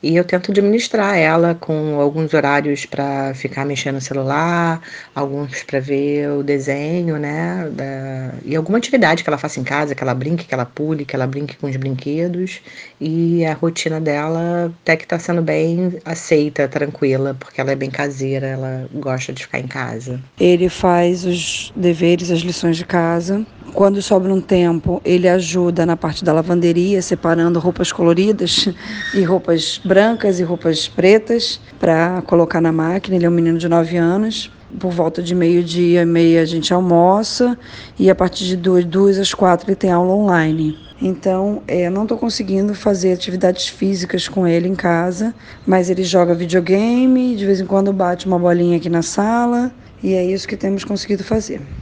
E eu tento administrar ela com alguns horários para ficar mexendo no celular, alguns para ver o desenho, né, e alguma atividade que ela faça em casa, que ela brinque, que ela pule, que ela brinque com os brinquedos. E a rotina dela até que está sendo bem aceita, tranquila, porque ela é bem caseira, ela gosta de ficar em casa. Ele faz os deveres, as lições de casa. Quando sobra um tempo, ele ajuda na parte da lavanderia, separando roupas coloridas e roupas brancas e roupas pretas para colocar na máquina. Ele é um menino de 9 anos. Por volta de meio-dia e meia a gente almoça e a partir de 2 às 4 ele tem aula online. Então, não estou conseguindo fazer atividades físicas com ele em casa, mas ele joga videogame, de vez em quando bate uma bolinha aqui na sala e é isso que temos conseguido fazer.